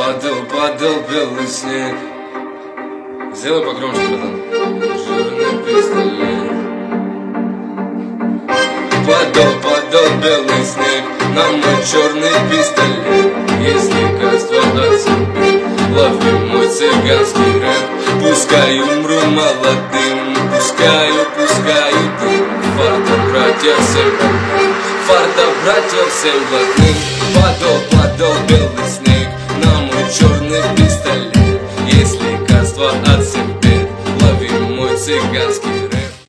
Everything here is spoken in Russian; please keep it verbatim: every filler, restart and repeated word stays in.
Падал, падал белый снег. Сделай погромче, братан. Черный пистолет. Падал, падал белый снег на мой черный пистолет. Есть лекарство от судьбы, лови мой цыганский рэп. Пускай умру молодым, пускаю, пускаю дым. Фарта, братья, всем блатным, фарта, братья, всем блатным. Падал, падал белый снег на мой черный пистолет. Есть лекарство от всех бед, лови мой цыганский